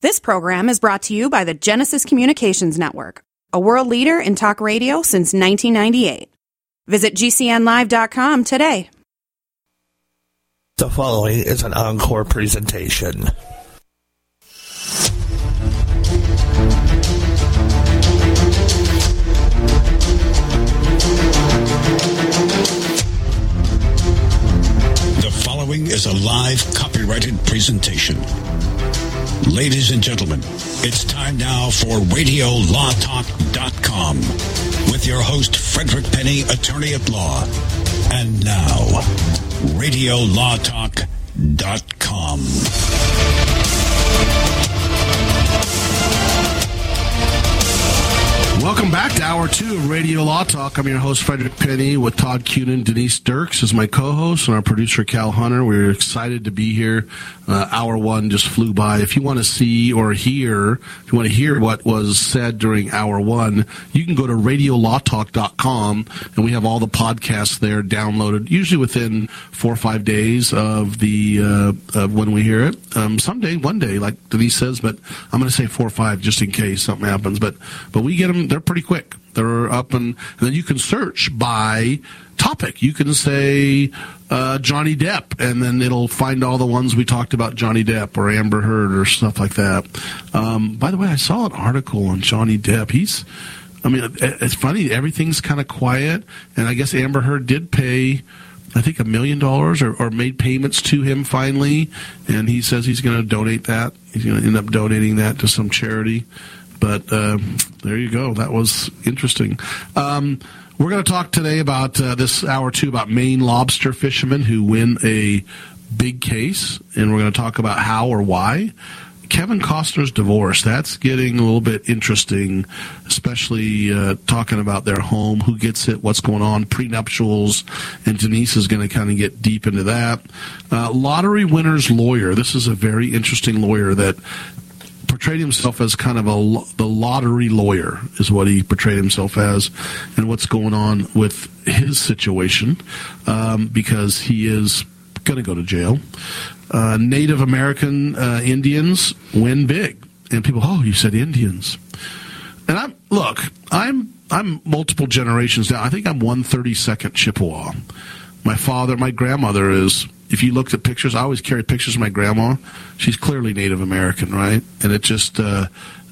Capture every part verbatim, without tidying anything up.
This program is brought to you by the Genesis Communications Network, a world leader in talk radio since nineteen ninety-eight. Visit G C N live dot com today. The following is an encore presentation. The following is a live copyrighted presentation. Ladies and gentlemen, it's time now for radio law talk dot com with your host, Frederick Penny, attorney at law. And now, radio law talk dot com. Welcome back to Hour two of Radio Law Talk. I'm your host, Frederick Penny, with Todd Cunin. Denise Dirks is my co-host, and our producer, Cal Hunter. We're excited to be here. Uh, hour one just flew by. If you want to see or hear, if you want to hear what was said during Hour one, you can go to radio law talk dot com, and we have all the podcasts there downloaded, usually within four or five days of the uh, of when we hear it. Um, someday, one day, like Denise says, but I'm going to say four or five just in case something happens. But but we get them. They're pretty quick. They're up, and, and then you can search by topic. You can say uh, Johnny Depp, and then it'll find all the ones we talked about, Johnny Depp or Amber Heard or stuff like that. Um, by the way, I saw an article on Johnny Depp. He's, I mean, it's funny. Everything's kind of quiet, and I guess Amber Heard did pay, I think, a million dollars or, or made payments to him finally, and he says he's going to donate that. He's going to end up donating that to some charity. But uh, there you go. That was interesting. Um, we're going to talk today about uh, this hour two about Maine lobster fishermen who win a big case, and we're going to talk about how or why. Kevin Costner's divorce, that's getting a little bit interesting, especially uh, talking about their home, who gets it, what's going on, prenuptials, and Denise is going to kind of get deep into that. Uh, lottery winner's lawyer. This is a very interesting lawyer that portrayed himself as kind of a the lottery lawyer is what he portrayed himself as, and what's going on with his situation, um, because he is going to go to jail. Uh, Native American uh, Indians win big, and people, oh, you said Indians, and I'm look, I'm I'm multiple generations down. I think I'm one thirty-second Chippewa. My father, my grandmother is. If you looked at pictures, I always carry pictures of my grandma. She's clearly Native American, right? And it just, uh,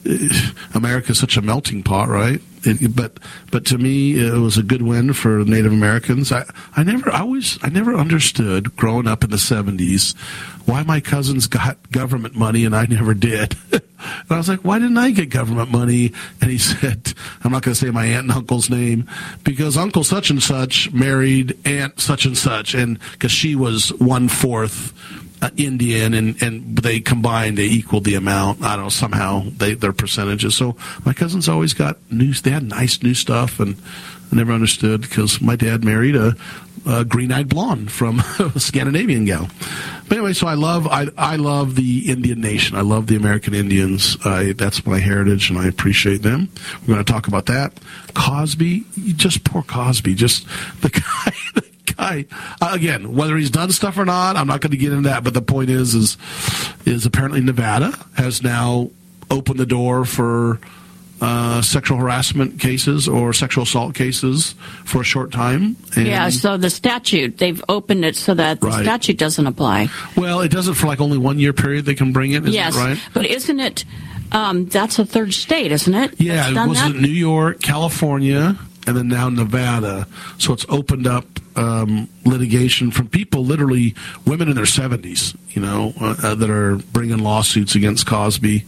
America's such a melting pot, right? It, but but to me, it was a good win for Native Americans. I, I never, I always, I never understood growing up in the seventies why my cousins got government money and I never did. And I was like, why didn't I get government money? And he said, I'm not going to say my aunt and uncle's name, because Uncle such and such married Aunt such and such, and because she was one fourth uh, Indian, and, and they combined, they equaled the amount. I don't know, somehow they, their percentages. So my cousins always got new, they had nice new stuff, and I never understood because my dad married a, a green-eyed blonde from a Scandinavian gal. But anyway, so I love I I love the Indian nation. I love the American Indians. I, that's my heritage, and I appreciate them. We're going to talk about that. Cosby, just poor Cosby, just the guy. The guy uh, again, whether he's done stuff or not, I'm not going to get into that. But the point is, is is apparently Nevada has now opened the door for Uh, sexual harassment cases or sexual assault cases for a short time. And yeah, so the statute, they've opened it so that the right. statute doesn't apply. Well, it doesn't for like only one year period they can bring it, isn't yes, it right? But isn't it, um, that's a third state, isn't it? Yeah, it was in New York, California, and then now Nevada. So it's opened up um, litigation from people, literally women in their seventies, you know, uh, that are bringing lawsuits against Cosby.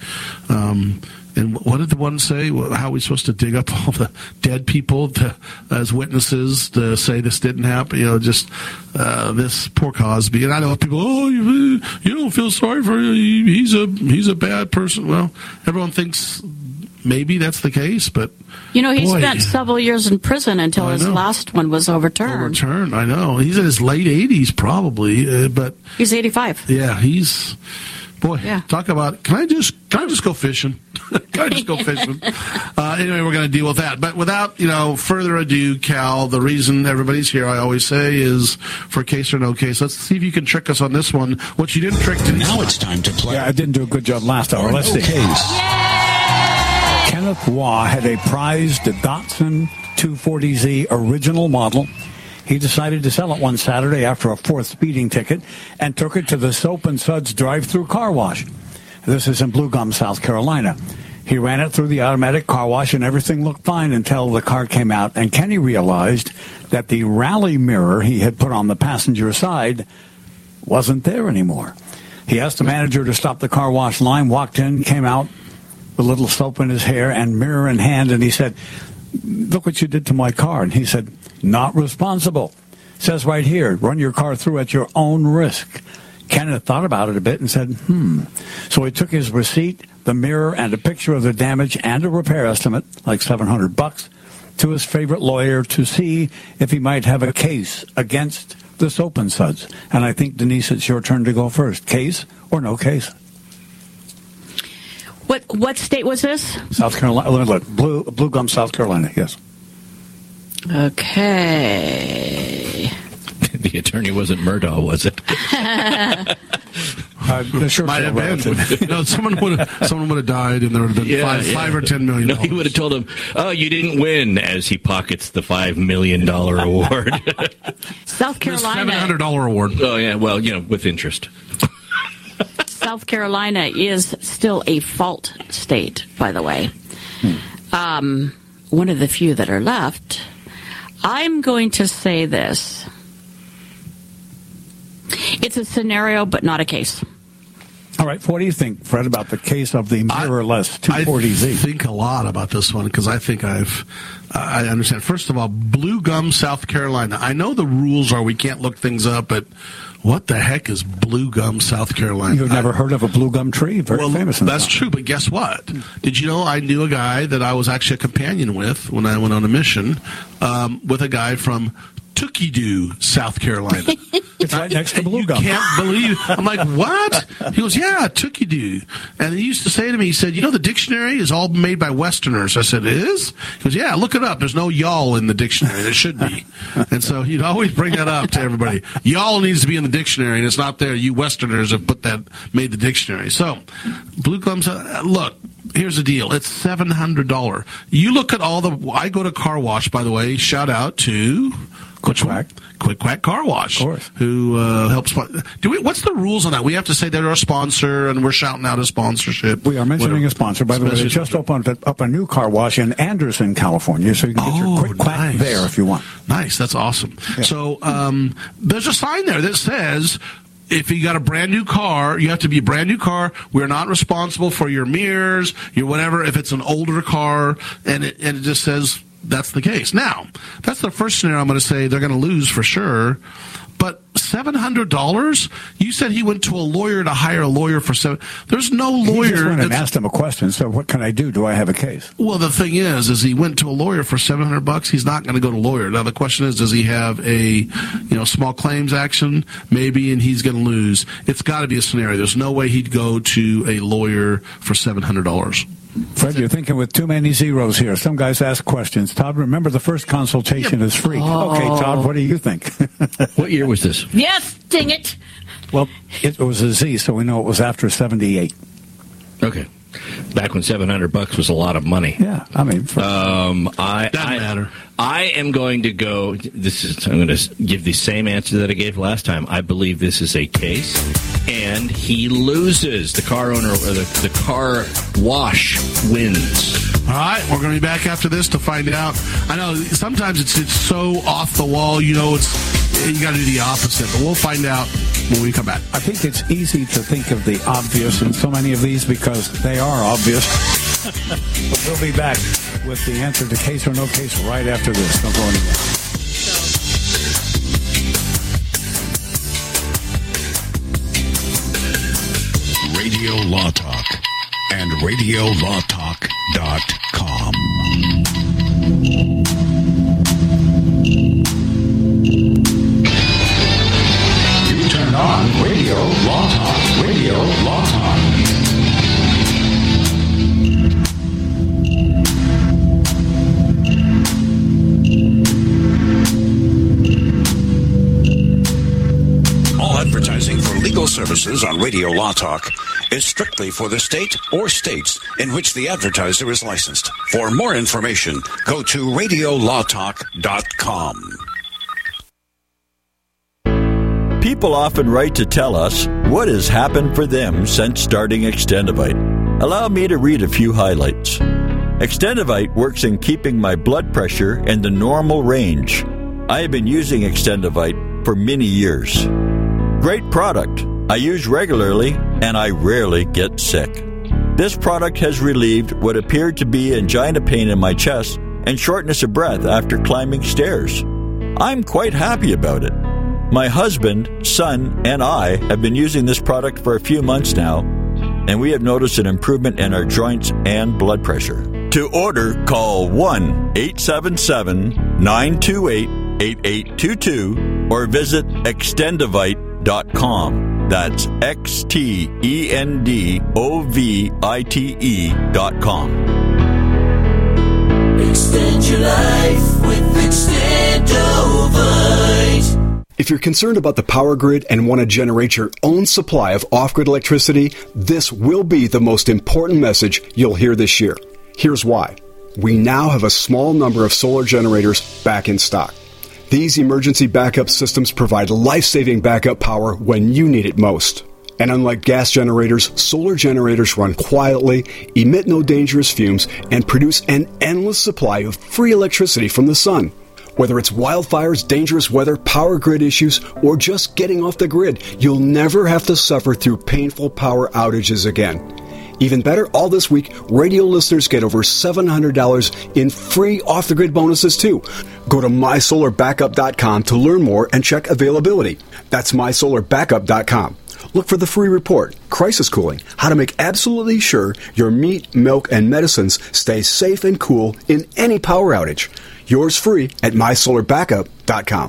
Um And what did the one say? How are we supposed to dig up all the dead people to, as witnesses to say this didn't happen? You know, just uh, this poor Cosby. And I know people, oh, you, you don't feel sorry for him. He's a he's a bad person. Well, everyone thinks maybe that's the case, but you know, he boy, spent several years in prison until his last one was overturned. Overturned, I know. He's in his late eighties, probably, uh, but he's eighty-five. Yeah, he's. Boy, Yeah. talk about, can I just can I just go fishing? Can I just go fishing? Uh, anyway, we're going to deal with that. But without, you know, further ado, Cal, the reason everybody's here, I always say, is for case or no case. Let's see if you can trick us on this one. What you didn't trick to Now it's time to play. Yeah, I didn't do a good job last hour. Let's see. Case. Kenneth Waugh had a prized Datsun two forty Z original model. He decided to sell it one Saturday after a fourth speeding ticket and took it to the Soap and Suds drive-through car wash. This is in Blue Gum, South Carolina. He ran it through the automatic car wash and everything looked fine until the car came out, and Kenny realized that the rally mirror he had put on the passenger side wasn't there anymore. He asked the manager to stop the car wash line, walked in, came out with a little soap in his hair and mirror in hand, and he said, "Look what you did to my car." And he said, "Not responsible. Says right here, run your car through at your own risk." Kenneth thought about it a bit and said, hmm. So he took his receipt, the mirror, and a picture of the damage and a repair estimate, like seven hundred bucks, to his favorite lawyer to see if he might have a case against the Soap and Suds. And I think, Denise, it's your turn to go first. Case or no case? What what state was this? South Carolina. Blue, Blue Gum, South Carolina, yes. Okay. The attorney wasn't Murdaugh, was it? Uh, sure Might have been. You know, someone would have someone would have died, and there would have been Yeah, five, yeah. five or ten million. No, he would have told him, "Oh, you didn't win," as he pockets the five million dollar award. South seven Carolina. hundred dollar award. Oh yeah, well, you know, with interest. South Carolina is still a fault state, by the way. Um, one of the few that are left. I'm going to say this. It's a scenario, but not a case. All right, what do you think, Fred, about the case of the mirrorless two forty Z? I think a lot about this one because I think I've, I understand. First of all, Blue Gum, South Carolina. I know the rules are we can't look things up, but what the heck is Blue Gum, South Carolina? You've never I, heard of a blue gum tree? Very well, famous in the that's South. true, but guess what? Did you know I knew a guy that I was actually a companion with when I went on a mission um, with a guy from Tukidoo, South Carolina. It's right next to Blue You Gum. can't believe. I'm like, what? He goes, yeah, Tukidoo. And he used to say to me, he said, you know, the dictionary is all made by Westerners. I said, it is? He goes, yeah, look it up. There's no y'all in the dictionary. There should be. And so he'd always bring that up to everybody. Y'all needs to be in the dictionary, and it's not there. You Westerners have put that, made the dictionary. So, Blue Gum's, uh, look. Here's the deal. It's seven hundred dollars. You look at all the... I go to car wash, by the way. Shout out to... Quick Quack. Quick Quack Car Wash. Of course. Who uh, helps... Do we? What's the rules on that? We have to say they're a sponsor, and we're shouting out a sponsorship. We are mentioning Whatever. a sponsor. By the way, they just opened up a new car wash in Anderson, California, so you can get Oh, your Quick Quack nice. there if you want. Nice. That's awesome. Yeah. So um, there's a sign there that says... If you got a brand new car, you have to be a brand new car. We're not responsible for your mirrors, your whatever. If it's an older car, and it, and it just says that's the case. Now, that's the first scenario I'm going to say they're going to lose for sure. But seven hundred dollars? You said he went to a lawyer to hire a lawyer for seven. There's no lawyer. He just went and that's- asked him a question. So what can I do? Do I have a case? Well, the thing is, is he went to a lawyer for seven hundred bucks. He's not going to go to a lawyer. Now, the question is, does he have a, you know, small claims action? Maybe, and he's going to lose. It's got to be a scenario. There's no way he'd go to a lawyer for seven hundred dollars. Fred, you're thinking with too many zeros here. Some guys ask questions. Todd, remember the first consultation is free. Oh. Okay, Todd, what do you think? What year was this? Yes, dang it. Well, it was a Z, so we know it was after seventy-eight. Okay, back when seven hundred bucks was a lot of money. Yeah, I mean, for, Um, I Doesn't I, matter. I am going to go. This is. I'm going to give the same answer that I gave last time. I believe this is a case, and he loses. The car owner, or the, the car wash wins. All right, we're going to be back after this to find out. I know sometimes it's it's so off the wall, you know, it's you got to do the opposite, but we'll find out when we come back. I think it's easy to think of the obvious in so many of these because they are obvious. But we'll be back with the answer to case or no case right after this. Don't go anywhere. Radio Law Talk and radio law talk dot com. You turned on Radio Law Talk. Radio Law Talk. services on Radio Law Talk is strictly for the state or states in which the advertiser is licensed. For more information, go to radio law talk dot com. People often write to tell us what has happened for them since starting Extendivite. Allow me to read a few highlights. Extendivite works in keeping my blood pressure in the normal range. I have been using Extendivite for many years. Great product. I use regularly and I rarely get sick. This product has relieved what appeared to be angina pain in my chest and shortness of breath after climbing stairs. I'm quite happy about it. My husband, son, and I have been using this product for a few months now, and we have noticed an improvement in our joints and blood pressure. To order, call one eight seven seven, nine two eight, eight eight two two or visit extendivite dot com. That's X T E N D O V I T E dot com. Extend your life with Extendivite. If you're concerned about the power grid and want to generate your own supply of off-grid electricity, this will be the most important message you'll hear this year. Here's why. We now have a small number of solar generators back in stock. These emergency backup systems provide life-saving backup power when you need it most. And unlike gas generators, solar generators run quietly, emit no dangerous fumes, and produce an endless supply of free electricity from the sun. Whether it's wildfires, dangerous weather, power grid issues, or just getting off the grid, you'll never have to suffer through painful power outages again. Even better, all this week, radio listeners get over seven hundred dollars in free off-the-grid bonuses, too. Go to my solar backup dot com to learn more and check availability. That's my solar backup dot com. Look for the free report, Crisis Cooling, how to make absolutely sure your meat, milk, and medicines stay safe and cool in any power outage. Yours free at my solar backup dot com.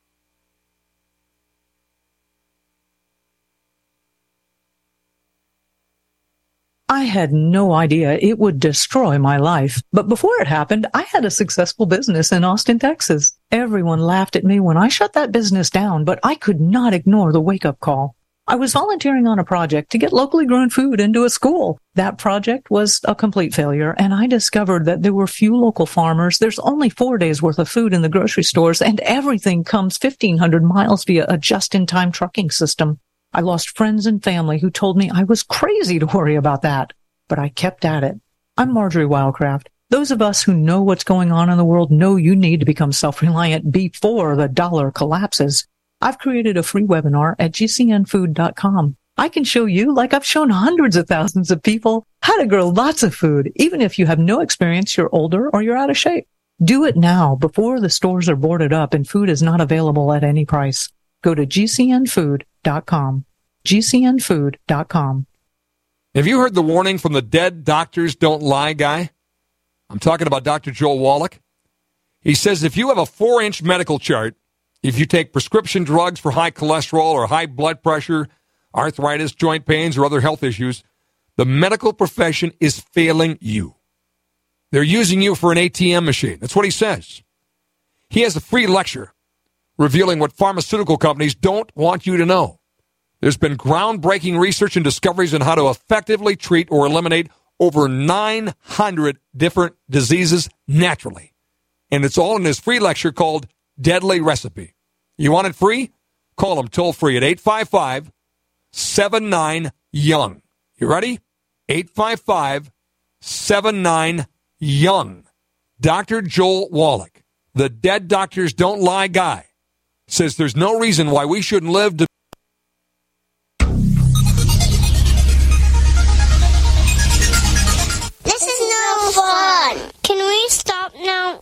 I had no idea it would destroy my life. But before it happened, I had a successful business in Austin, Texas. Everyone laughed at me when I shut that business down, but I could not ignore the wake-up call. I was volunteering on a project to get locally grown food into a school. That project was a complete failure, and I discovered that there were few local farmers. There's only four days worth of food in the grocery stores, and everything comes fifteen hundred miles via a just-in-time trucking system. I lost friends and family who told me I was crazy to worry about that, but I kept at it. I'm Marjorie Wildcraft. Those of us who know what's going on in the world know you need to become self-reliant before the dollar collapses. I've created a free webinar at G C N food dot com. I can show you, like I've shown hundreds of thousands of people, how to grow lots of food, even if you have no experience, you're older, or you're out of shape. Do it now before the stores are boarded up and food is not available at any price. Go to G C N food dot com. G C N food dot com. Have you heard the warning from the dead doctors don't lie guy? I'm talking about Doctor Joel Wallach. He says if you have a four-inch medical chart, if you take prescription drugs for high cholesterol or high blood pressure, arthritis, joint pains, or other health issues, the medical profession is failing you. They're using you for an A T M machine. That's what he says. He has a free lecture revealing what pharmaceutical companies don't want you to know. There's been groundbreaking research and discoveries on how to effectively treat or eliminate over nine hundred different diseases naturally. And it's all in his free lecture called Deadly Recipe. You want it free? Call him toll free at eight five five, seven nine, young. You ready? eight five five, seven nine, young. Doctor Joel Wallach, the dead doctors don't lie guy, says there's no reason why we shouldn't live to. This is no fun. Can we stop now?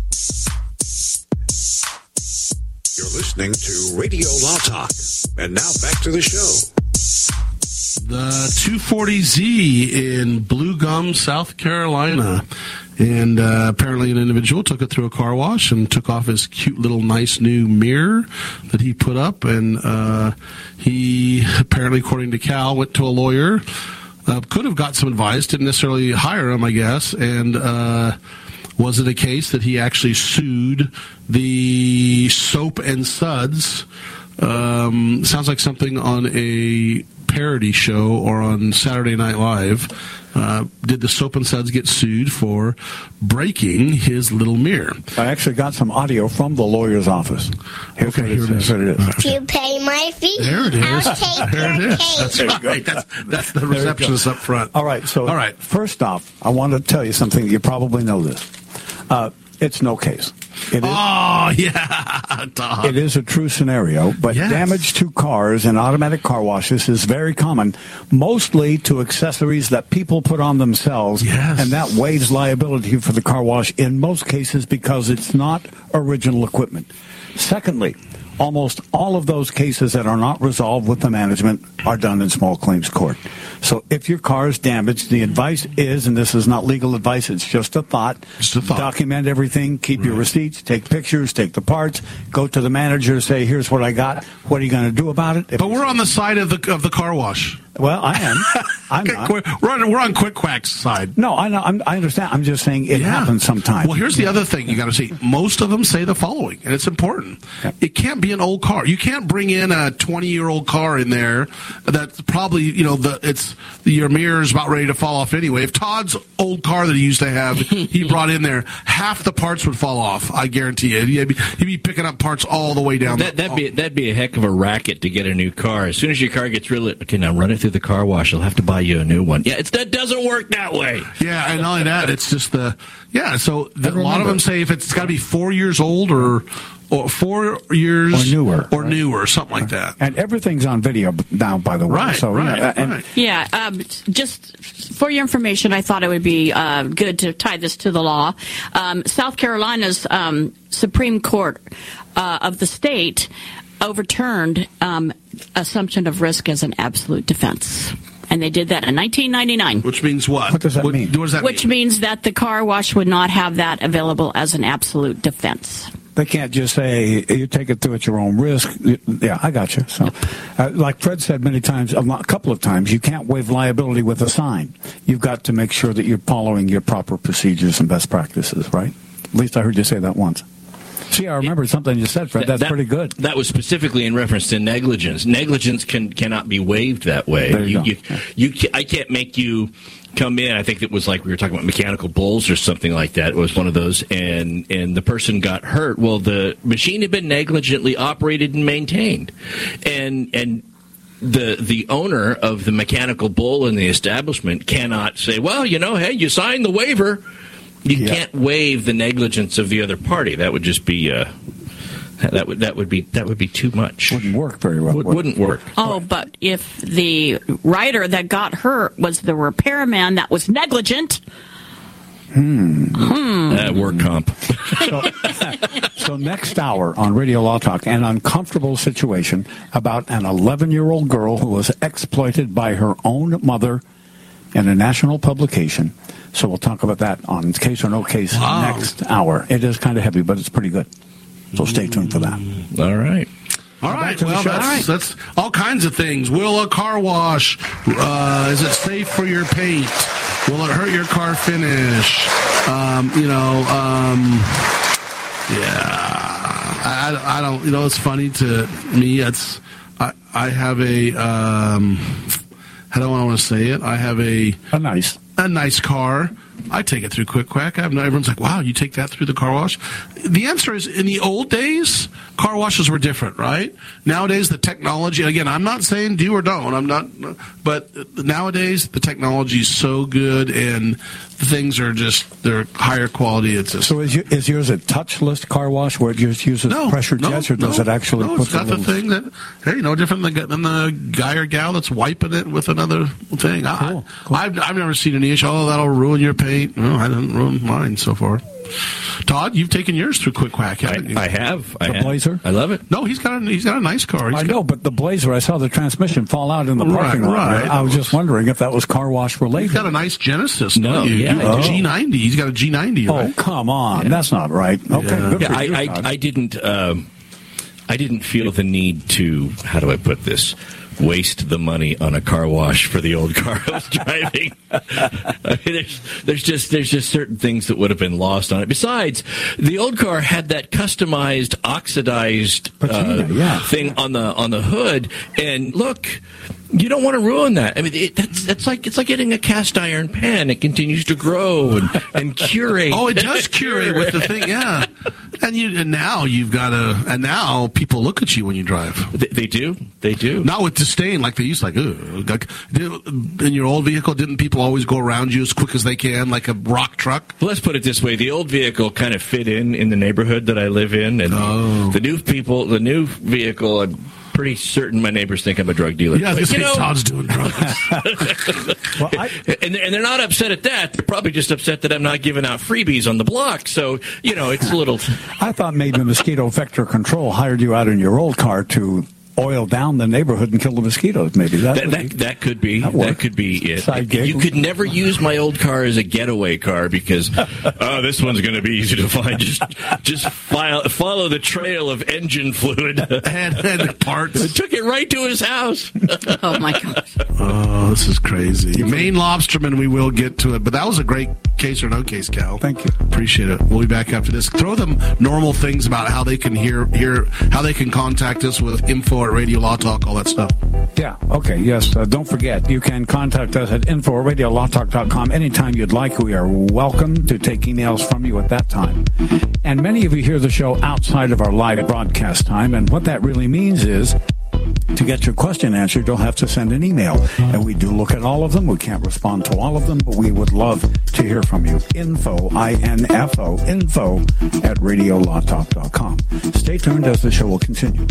You're listening to Radio Law Talk. And now back to the show. The two forty Z in Blue Gum, South Carolina. And uh, apparently an individual took it through a car wash and took off his cute little nice new mirror that he put up. And uh, he apparently, according to Cal, went to a lawyer. Uh, could have got some advice, didn't necessarily hire him, I guess. And uh, was it a case that he actually sued the Soap and Suds Um, sounds like something on a parody show or on Saturday Night Live. Uh, did the Soap and Suds get sued for breaking his little mirror? I actually got some audio from the lawyer's office. Here's Okay, what here it it is. is. What it is. If you pay my fee, There it is. I'll take There your it is. cake. That's There you go. right. That's, that's the There you go. receptionist up front. All right. So, All right. first off, I want to tell you something. You probably know this. Uh, it's no case. It is, Oh, yeah. Todd. it is a true scenario, but Yes. damage to cars and automatic car washes is very common, mostly to accessories that people put on themselves, Yes. and that waives liability for the car wash in most cases because it's not original equipment. Secondly, almost all of those cases that are not resolved with the management are done in small claims court. So if your car is damaged, the advice is, and this is not legal advice, it's just a thought, Just a thought. document everything, keep your receipts, take pictures, take the parts, go to the manager, say, here's what I got, what are you going to do about it? If But we're on the side of the of the car wash. Well, I am. I'm Okay, not. we're, we're on, we're on Quick Quack's side. No, I know. I'm, I understand. I'm just saying it Yeah. happens sometimes. Well, here's the other thing you got to see. Most of them say the following, and it's important. Yeah. It can't be an old car. You can't bring in a twenty-year-old car in there that's probably, you know, the it's your mirror's about ready to fall off anyway. If Todd's old car that he used to have, he brought in there, half the parts would fall off. I guarantee you. He'd be, he'd be picking up parts all the way down. That, the, that'd be that'd be a heck of a racket to get a new car. As soon as your car gets really okay, now run it through the car wash. I'll have to buy you a new one. Yeah, it's, that doesn't work that way. Yeah, and not only that, it's just the yeah. So the, a lot of remember- them say if it's got to be four years old or or four years Or newer, or right? newer, something like that. And everything's on video now, by the way. Right, so, right, yeah, and right. Yeah, um, just for your information, I thought it would be uh, good to tie this to the law. Um, South Carolina's um, Supreme Court uh, of the state overturned um, assumption of risk as an absolute defense. And they did that in nineteen ninety-nine. Which means what? What does that mean? What does that Which mean? means that the car wash would not have that available as an absolute defense. They can't just say you take it through at your own risk. Yeah, I got you. So, uh, like Fred said many times, a lot- a couple of times, you can't waive liability with a sign. You've got to make sure that you're following your proper procedures and best practices, right? At least I heard you say that once. See, I remember something you said, Fred. That's That- pretty good. That was specifically in reference to negligence. Negligence can cannot be waived that way. There you go. you, you ca- I can't make you come in. I think it was like we were talking about mechanical bulls or something like that. It was one of those, and and the person got hurt. Well, the machine had been negligently operated and maintained, and and. The the owner of the mechanical bull in the establishment cannot say, well, you know, hey, you signed the waiver. You Yeah. can't waive the negligence of the other party. That would just be uh, that would that would be that would be too much. Wouldn't work very well. Would, would it? wouldn't work. Oh, but if the rider that got hurt was the repairman that was negligent, Uh, work comp. So, so next hour on Radio Law Talk, an uncomfortable situation about an eleven-year-old girl who was exploited by her own mother in a national publication. So we'll talk about that on Case or No Case Wow. next hour. It is kind of heavy, but it's pretty good. So stay tuned for that. All right. All right. to the Well, show. that's, All right. that's all kinds of things. Will a car wash? Uh, is it safe for your paint? Will it hurt your car finish? Um, you know, um, yeah. I, I don't. You know, it's funny to me. It's I. I have a. Um, how do I want to say it? I have a A nice. a nice car. I take it through Quick Quack. I have no, everyone's like, wow, you take that through the car wash? The answer is, in the old days, car washes were different, right? Nowadays, the technology, again, I'm not saying do or don't, I'm not, but nowadays, the technology is so good and the things are just, they're higher quality. It's just, So is, you, is yours a touchless car wash where it just uses no, pressure no, jets, or does no, it actually no, put it's got the little- thing that, hey, no different than, than the guy or gal that's wiping it with another thing. I, Cool, cool. I've, I've never seen any issue. Oh, that'll ruin your paint. No, I didn't ruin mine so far. Todd, you've taken yours through Quick Quack, haven't I, you? I have. I The have. Blazer? I love it. No, he's got a, he's got a nice car. He's I got, know, but the Blazer, I saw the transmission fall out in the Right, parking lot. right. I was just wondering if that was car wash related. He's got a nice Genesis. No, don't you? yeah, You- I do. G ninety. He's got a G ninety, Oh, right? come on. That's not right. Okay, Yeah. good Yeah, for I, you, I, Todd. I didn't. Um, I didn't feel the need to. How do I put this? waste the money on a car wash for the old car I was driving. I mean, there's, there's just there's just certain things that would have been lost on it. Besides, the old car had that customized oxidized uh, yeah. thing on the on the hood, and look. You don't want to ruin that. I mean, it, that's that's like it's like getting a cast iron pan. It continues to grow and, and curate. Oh, it does curate with the thing, yeah. And you and now you've got to. And now people look at you when you drive. They, they do. They do. Not with disdain like they used to. Like, ugh. Like, in your old vehicle, didn't people always go around you as quick as they can, like a rock truck? Well, let's put it this way: the old vehicle kind of fit in in the neighborhood that I live in, and oh. the new people, the new vehicle. I'm pretty certain my neighbors think I'm a drug dealer. Yeah, this know, Todd's doing drugs. well, I, and, and they're not upset at that. They're probably just upset that I'm not giving out freebies on the block. So, you know, it's a little... I thought maybe Mosquito Vector Control hired you out in your old car to oil down the neighborhood and kill the mosquitoes. Maybe that that, that, be, that could be that, that could be it. Side gig. You could never use my old car as a getaway car because oh, this one's going to be easy to find. Just just file, follow the trail of engine fluid and, and parts. I took it right to his house. Oh my gosh! Oh, this is crazy. Maine Lobsterman, we will get to it, but that was a great case or no case, Cal. Thank you. Appreciate it. We'll be back after this. Throw them normal things about how they can hear hear how they can contact us with info at Radio Law Talk, all that stuff. Yeah, okay, yes. Uh, don't forget, you can contact us at info at radio law talk dot com anytime you'd like. We are welcome to take emails from you at that time. And many of you hear the show outside of our live broadcast time, and what that really means is to get your question answered, you'll have to send an email. And we do look at all of them. We can't respond to all of them, but we would love to hear from you. Info, I N F O, info at radio law talk dot com. Stay tuned as the show will continue.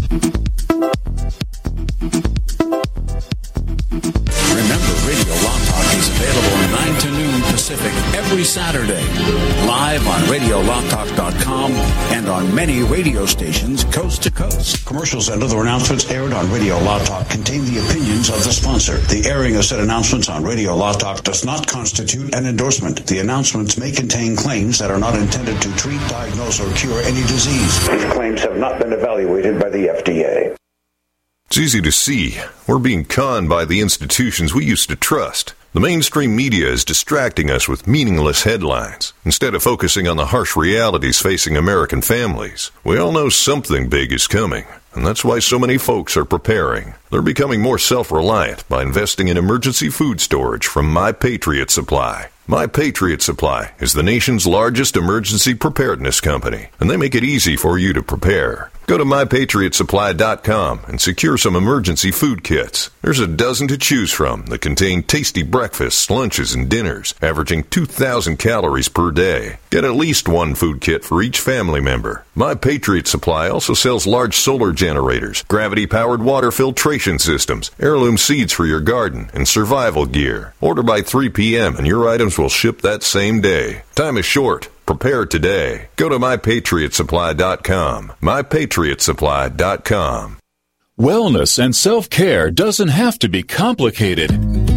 Remember, Radio Law Talk is available nine to noon Pacific every Saturday. Live on radio law talk dot com and on many radio stations coast to coast. Commercials and other announcements aired on Radio Law Talk contain the opinions of the sponsor. The airing of said announcements on Radio Law Talk does not constitute an endorsement. The announcements may contain claims that are not intended to treat, diagnose, or cure any disease. These claims have not been evaluated by the F D A. It's easy to see. We're being conned by the institutions we used to trust. The mainstream media is distracting us with meaningless headlines instead of focusing on the harsh realities facing American families. We all know something big is coming, and that's why so many folks are preparing. They're becoming more self-reliant by investing in emergency food storage from My Patriot Supply. My Patriot Supply is the nation's largest emergency preparedness company, and they make it easy for you to prepare. Go to my patriot supply dot com and secure some emergency food kits. There's a dozen to choose from that contain tasty breakfasts, lunches, and dinners, averaging two thousand calories per day. Get at least one food kit for each family member. My Patriot Supply also sells large solar generators, gravity-powered water filtration systems, heirloom seeds for your garden, and survival gear. Order by three p.m. and your items will ship that same day. Time is short. Prepare today. Go to my patriot supply dot com. my patriot supply dot com. Wellness and self-care doesn't have to be complicated.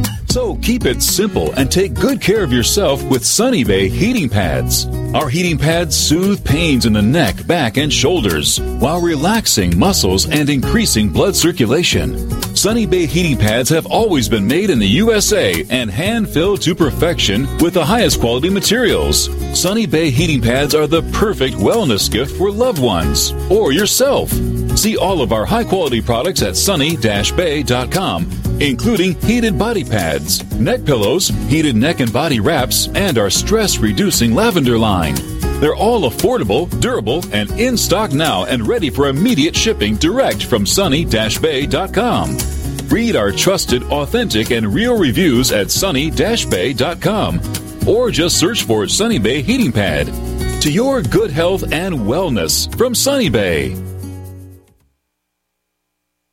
So keep it simple and take good care of yourself with Sunny Bay heating pads. Our heating pads soothe pains in the neck, back, and shoulders while relaxing muscles and increasing blood circulation. Sunny Bay heating pads have always been made in the U S A and hand-filled to perfection with the highest quality materials. Sunny Bay heating pads are the perfect wellness gift for loved ones or yourself. See all of our high-quality products at sunny dash bay dot com, including heated body pads, neck pillows, heated neck and body wraps, and our stress-reducing lavender line. They're all affordable, durable, and in stock now and ready for immediate shipping direct from sunny dash bay dot com. Read our trusted, authentic, and real reviews at sunny dash bay dot com or just search for Sunny Bay Heating Pad. To your good health and wellness from Sunny Bay.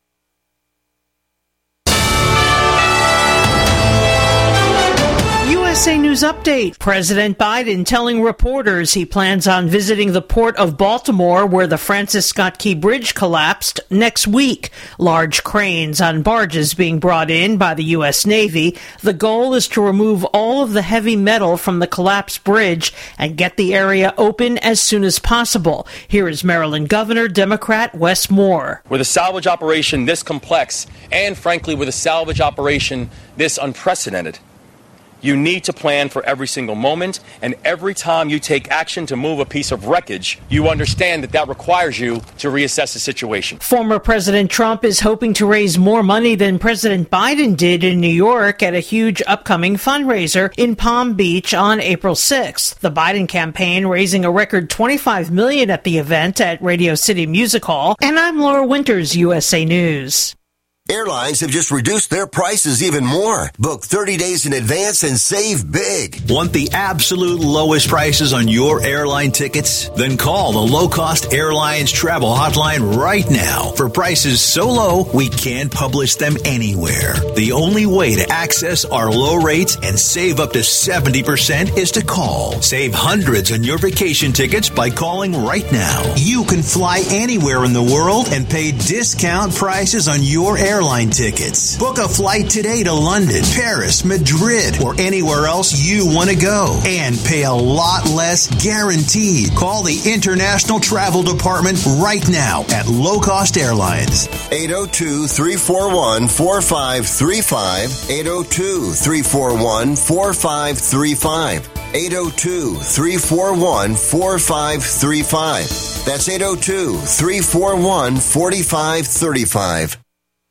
U S S A News Update. President Biden telling reporters he plans on visiting the port of Baltimore where the Francis Scott Key Bridge collapsed next week. Large cranes on barges being brought in by the U S Navy. The goal is to remove all of the heavy metal from the collapsed bridge and get the area open as soon as possible. Here is Maryland Governor Democrat Wes Moore. With a salvage operation this complex, and frankly with a salvage operation this unprecedented, you need to plan for every single moment, and every time you take action to move a piece of wreckage, you understand that that requires you to reassess the situation. Former President Trump is hoping to raise more money than President Biden did in New York at a huge upcoming fundraiser in Palm Beach on April sixth. The Biden campaign raising a record twenty-five million dollars at the event at Radio City Music Hall. And I'm Laura Winters, U S A News. Airlines have just reduced their prices even more. Book thirty days in advance and save big. Want the absolute lowest prices on your airline tickets? Then call the Low Cost Airlines Travel Hotline right now for prices so low we can't publish them anywhere. The only way to access our low rates and save up to seventy percent is to call. Save hundreds on your vacation tickets by calling right now. You can fly anywhere in the world and pay discount prices on your airline Airline tickets. Book a flight today to London, Paris, Madrid, or anywhere else you want to go and pay a lot less guaranteed. Call the International Travel Department right now at Low Cost Airlines. eight oh two, three four one, four five three five. eight oh two, three four one, four five three five. eight oh two, three four one, four five three five. That's eight oh two, three four one, four five three five.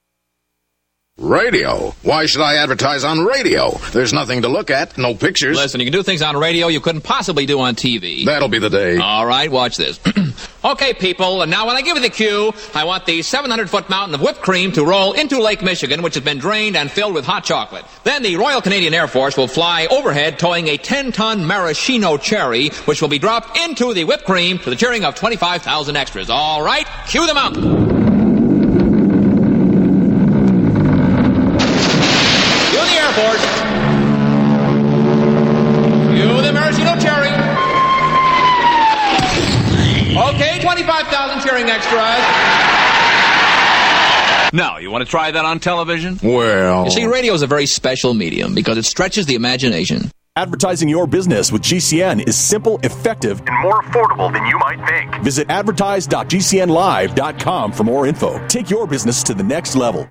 Radio? Why should I advertise on radio? There's nothing to look at, no pictures. Listen, you can do things on radio you couldn't possibly do on T V. That'll be the day. All right, watch this. Okay, people, and now when I give you the cue, I want the seven hundred foot mountain of whipped cream to roll into Lake Michigan, which has been drained and filled with hot chocolate. Then the Royal Canadian Air Force will fly overhead towing a ten ton maraschino cherry, which will be dropped into the whipped cream to the cheering of twenty-five thousand extras. All right, cue the mountain. Airport. Cue the maraschino cherry. Okay, twenty-five thousand cheering extras. Now, you want to try that on television? Well... You see, radio is a very special medium because it stretches the imagination. Advertising your business with G C N is simple, effective, and more affordable than you might think. Visit advertise dot g c n live dot com for more info. Take your business to the next level.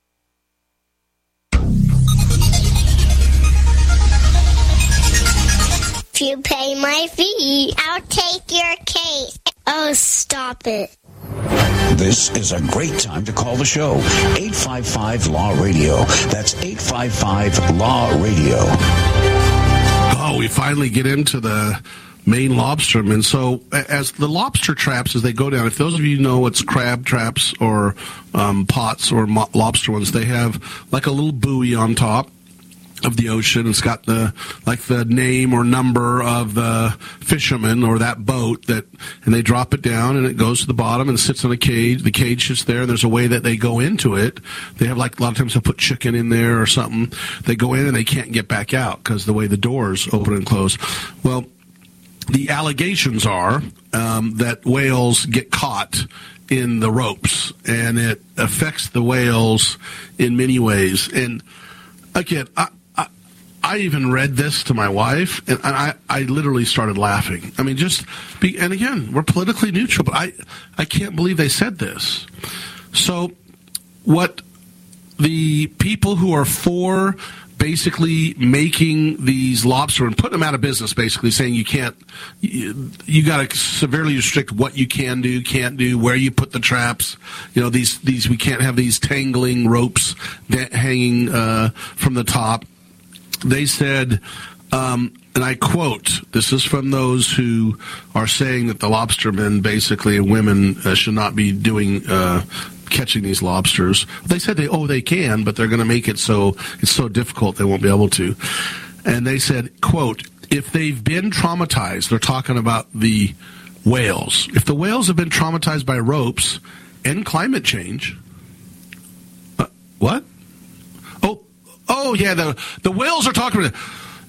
If you pay my fee, I'll take your case. Oh, stop it. This is a great time to call the show. eight five five Law Radio. That's eight five five Law Radio. Oh, we finally get into the Maine lobstermen. So as the lobster traps, as they go down, if those of you know what's crab traps or um, pots or mo- lobster ones, they have like a little buoy on top of the ocean. It's got the like the name or number of the fisherman or that boat, that, and they drop it down and it goes to the bottom and sits on a cage. The cage sits there, and there's a way that they go into it. They have like a lot of times they'll put chicken in there or something. They go in and they can't get back out because the way the doors open and close. Well, the allegations are um, that whales get caught in the ropes, and it affects the whales in many ways. And again, I, I even read this to my wife, and I, I literally started laughing. I mean, just be, and again, we're politically neutral, but I, I can't believe they said this. So what the people who are for basically making these lobster and putting them out of business, basically saying you can't, you, you got to severely restrict what you can do, can't do, where you put the traps. You know, these, these we can't have these tangling ropes that hanging uh, from the top. They said, um, and I quote, this is from those who are saying that the lobstermen, basically, and women uh, should not be doing uh, catching these lobsters. They said they, oh, they can, but they're going to make it so it's so difficult they won't be able to. And they said, quote, if they've been traumatized, they're talking about the whales. If the whales have been traumatized by ropes and climate change, uh, what? Oh, yeah, the the whales are talking about,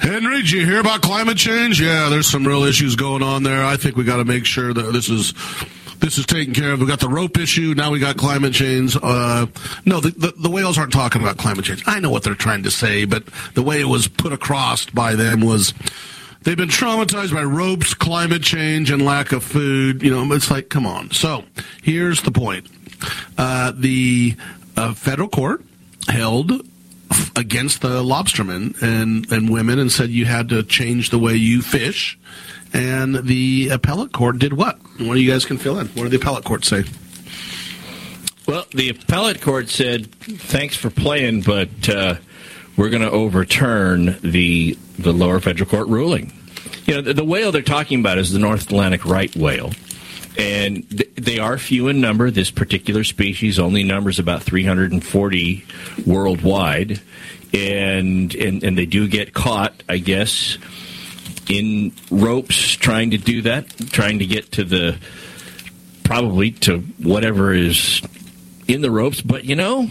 Henry, did you hear about climate change? Yeah, there's some real issues going on there. I think we got to make sure that this is this is taken care of. We got the rope issue. Now we got climate change. Uh, no, the, the, the whales aren't talking about climate change. I know what they're trying to say, but the way it was put across by them was they've been traumatized by ropes, climate change, and lack of food. You know, it's like, come on. So here's the point. Uh, the uh, federal court held against the lobstermen and, and women and said you had to change the way you fish. And the appellate court did what? One of you guys can fill in. What did the appellate court say? Well, the appellate court said, thanks for playing, but uh, we're going to overturn the the lower federal court ruling. You know, the, the whale they're talking about is the North Atlantic right whale. And th- they are few in number. This particular species only numbers about three hundred forty worldwide. And, and, and they do get caught, I guess, in ropes trying to do that, trying to get to the, probably to whatever is in the ropes. But, you know,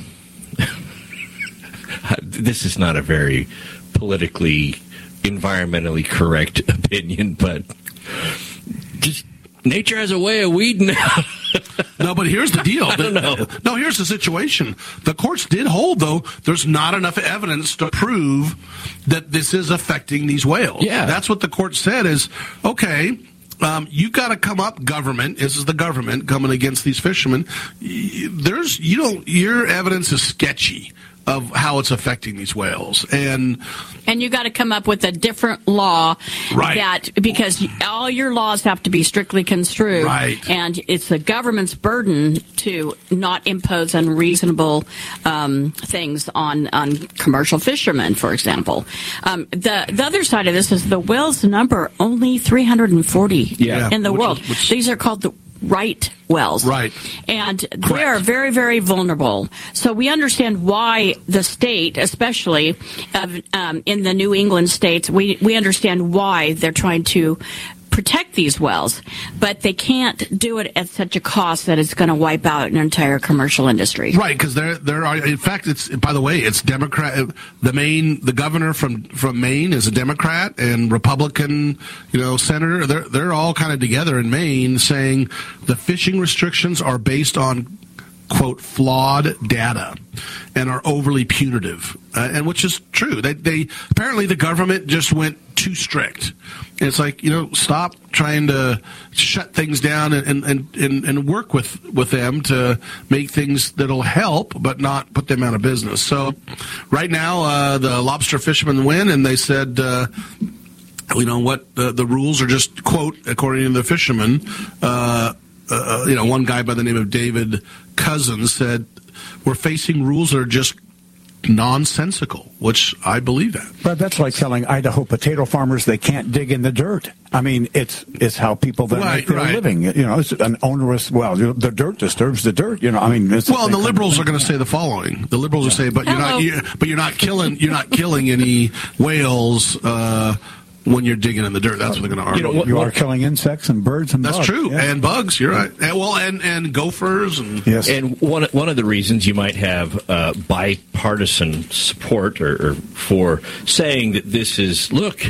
this is not a very politically, environmentally correct opinion, but just nature has a way of weeding out. No, but here's the deal. I don't know. No, here's the situation. The courts did hold, though, there's not enough evidence to prove that this is affecting these whales. Yeah. That's what the court said is, okay, um, you've got to come up, government, this is the government coming against these fishermen. There's, you don't, your evidence is sketchy of how it's affecting these whales. And and you got to come up with a different law, right? That because all your laws have to be strictly construed, right? And it's the government's burden to not impose unreasonable um, things on on commercial fishermen, for example. Um, the the other side of this is the whales number only three hundred forty yeah. in the which world. Is, which, These are called the right wells. Right. And Correct. they are very, very vulnerable. So we understand why the state, especially of, um, in the New England states, we, we understand why they're trying to protect these wells, but they can't do it at such a cost that it's going to wipe out an entire commercial industry. Right, because there, there are. In fact, it's by the way, it's Democrat. The Maine, the governor from from Maine is a Democrat, and Republican, you know, senator. They're they're all kind of together in Maine, saying the fishing restrictions are based on, quote, flawed data and are overly punitive, uh, and which is true. They, they apparently the government just went too strict. And it's like, you know, stop trying to shut things down and, and, and, and work with, with them to make things that'll help, but not put them out of business. So right now, uh, the lobster fishermen win, and they said, uh, you know what, the, the rules are just, quote, according to the fishermen, uh, Uh, you know, one guy by the name of David Cousins said, we're facing rules that are just nonsensical, which I believe that. But that's like telling Idaho potato farmers they can't dig in the dirt. I mean, it's it's how people that right, make their right. living. You know, it's an onerous, well, the dirt disturbs the dirt. You know, I mean, it's well, and the liberals are going to say the following. The liberals will say, but you're not, you, but you're not killing, you're not killing any whales, uh, when you're digging in the dirt. That's what they're going to argue. You, know, what, you are killing insects and birds and that's bugs. true. Yeah. And bugs, you're right. And, well, and, and gophers. And yes. And one, one of the reasons you might have uh, bipartisan support or, or for saying that this is, look,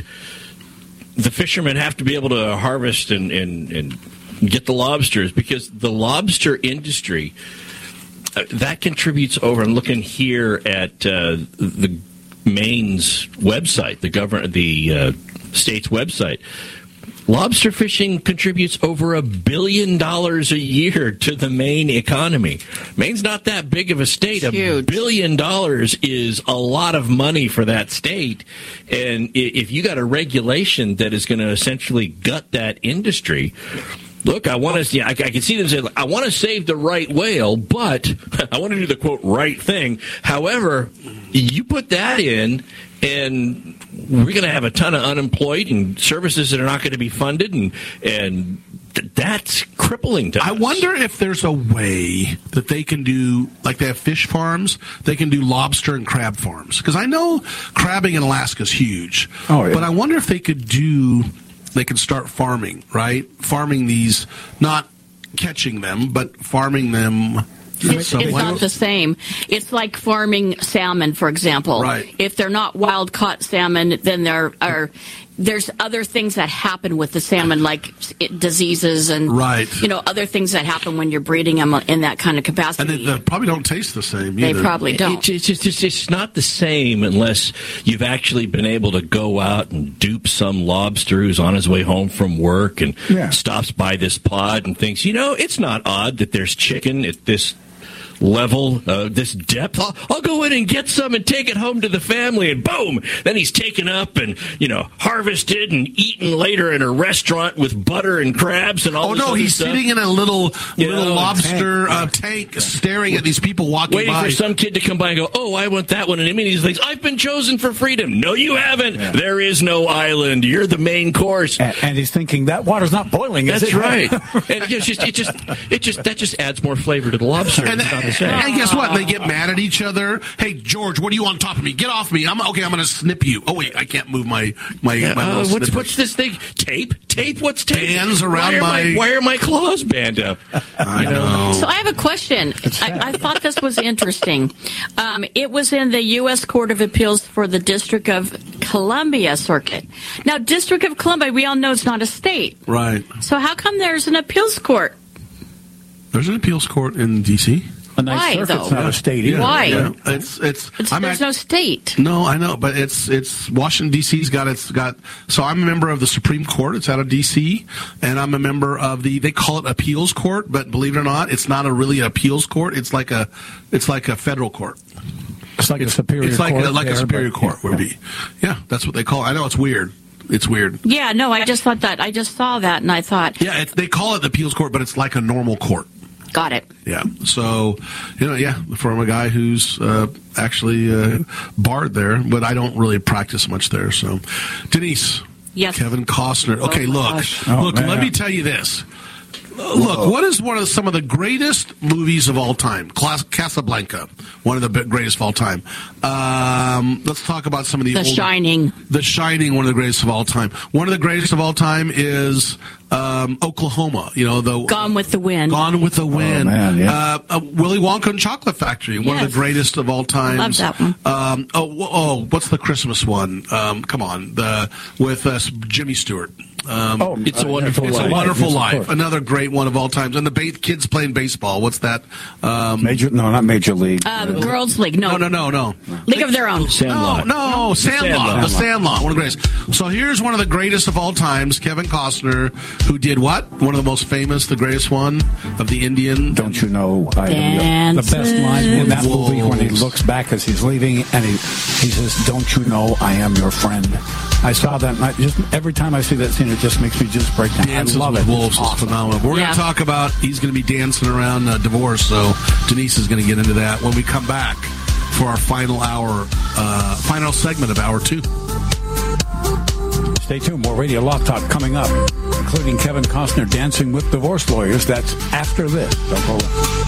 the fishermen have to be able to harvest and, and, and get the lobsters, because the lobster industry, uh, that contributes over, I'm looking here at uh, the Maine's website, the government, the uh, state's website. Lobster fishing contributes over a billion dollars a year to the Maine economy. Maine's not that big of a state. It's a huge. billion dollars is a lot of money for that state. And if you got a regulation that is going to essentially gut that industry, look, I want to. Yeah, I, I can see them say, I want to save the right whale, but I want to do the quote right thing. However, you put that in, and we're going to have a ton of unemployed and services that are not going to be funded, and and th- that's crippling to I us. wonder if there's a way that they can do, like they have fish farms, they can do lobster and crab farms. Because I know crabbing in Alaska is huge. Oh, yeah. But I wonder if they could do, they could start farming, right? Farming these, not catching them, but farming them It's, it's not the same. It's like farming salmon, for example. Right. If they're not wild caught salmon, then there are there's other things that happen with the salmon, like it, diseases and right. you know other things that happen when you're breeding them in that kind of capacity. And they, they probably don't taste the same They either. probably don't. It's, it's, it's, it's not the same unless you've actually been able to go out and dupe some lobster who's on his way home from work and Yeah. stops by this pod and thinks, you know, it's not odd that there's chicken at this level, uh, this depth. I'll, I'll go in and get some and take it home to the family, and boom, then he's taken up and, you know, harvested and eaten later in a restaurant with butter and crabs and all Oh this no, other he's stuff. sitting in a little You little know, lobster tank. uh, tank, staring at these people walking Waiting by. for some kid to come by and go, oh, I want that one. And immediately he thinks, I've been chosen for freedom. No, you haven't. Yeah. There is no island. You're the main course. And, and he's thinking that water's not boiling. Is That's it? right. And it's just, it just, it just, that just adds more flavor to the lobster. And, It's not the same. and guess what? They get mad at each other. Hey, George, what are you on top of me? Get off me. I'm okay. I'm going to snip you. Oh wait, I can't move my my. Yeah, my uh, little what's snipper. what's this thing? Tape? Tape? What's tape? Bands around why are my- Why are my claws banned up? I know. So I have a question. I, I thought this was interesting. Um, it was in the U S Court of Appeals for the District of Columbia Circuit. Now, District of Columbia, we all know it's not a state. Right. So how come there's an appeals court? There's an appeals court in D C A nice Why, circuit's though? not a state either. Why? Yeah, it's it's. It's, I'm there's act- no state. No, I know, but it's it's Washington D C's got it's got. So I'm a member of the Supreme Court. It's out of D C, and I'm a member of the. They call it appeals court, but believe it or not, it's not a really appeals court. It's like a it's like a federal court. It's like a superior It's like court. a, like there, a superior but- court would be. Yeah, that's what they call it. I know it's weird. It's weird. Yeah, no, I just thought that. I just saw that, and I thought, Yeah, it, they call it the appeals court, but it's like a normal court. got it. Yeah. So, you know, yeah, from a guy who's uh, actually uh, barred there, but I don't really practice much there. So, Denise. Yes. Kevin Costner. Okay, Oh, my look. gosh. Oh, look, man. let me tell you this. Look, what is one of some of the greatest movies of all time? Clas- Casablanca, one of the bi- greatest of all time. Um, let's talk about some of the The older- Shining. The Shining, one of the greatest of all time. One of the greatest of all time is um, Oklahoma. You know, the Gone with the Wind. Gone with the Wind. man, yeah. uh, uh, Willy Wonka and Chocolate Factory, one of Yes. the greatest of all time. Love that one. Um, oh, wh- oh, what's the Christmas one? Um, come on, the with uh, Jimmy Stewart. Um, Oh, It's a uh, Wonderful it's Life. a Wonderful Yes, of Life. course. Another great one of all times. And the ba- kids playing baseball. What's that? Um, Major? No, not Major League. Um, Girls League. No. no, no, no, no. League of Their Own. Sandlot. No, no, Sandlot. Sandlot. The Sandlot. One of the greatest. So here's one of the greatest of all times, Kevin Costner, who did what? One of the most famous, the greatest one of the Indian. Don't you know I am your, the best line in that movie when he Wolves. looks back as he's leaving and he he says, "Don't you know I am your friend?" I saw that, and I just every time I see that scene, it just makes me just break down. Dances I love with it. Wolves It's is awesome. phenomenal. We're Yeah. going to talk about, he's going to be dancing around uh, divorce, so Denise is going to get into that when we come back for our final hour, uh, final segment of hour two. Stay tuned. More Radio Law Talk coming up, including Kevin Costner dancing with divorce lawyers. That's after this. Don't go away.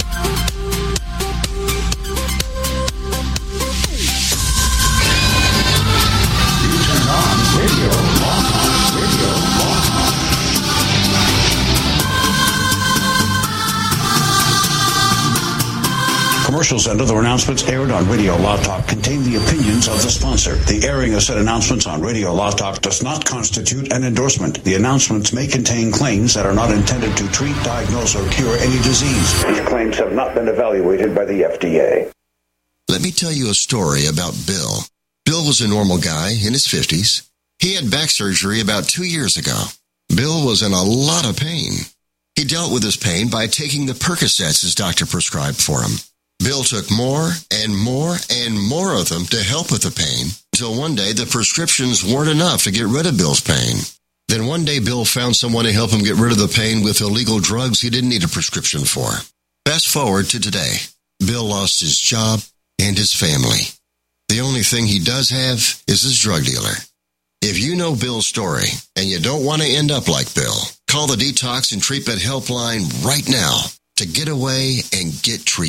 Commercials and other announcements aired on Radio Law Talk contain the opinions of the sponsor. The airing of said announcements on Radio Law Talk does not constitute an endorsement. The announcements may contain claims that are not intended to treat, diagnose, or cure any disease. These claims have not been evaluated by the F D A. Let me tell you a story about Bill. Bill was a normal guy in his fifties. He had back surgery about two years ago. Bill was in a lot of pain. He dealt with his pain by taking the Percocets his doctor prescribed for him. Bill took more and more and more of them to help with the pain, until one day the prescriptions weren't enough to get rid of Bill's pain. Then one day Bill found someone to help him get rid of the pain with illegal drugs he didn't need a prescription for. Fast forward to today. Bill lost his job and his family. The only thing he does have is his drug dealer. If you know Bill's story and you don't want to end up like Bill, call the Detox and Treatment Helpline right now to get away and get treatment.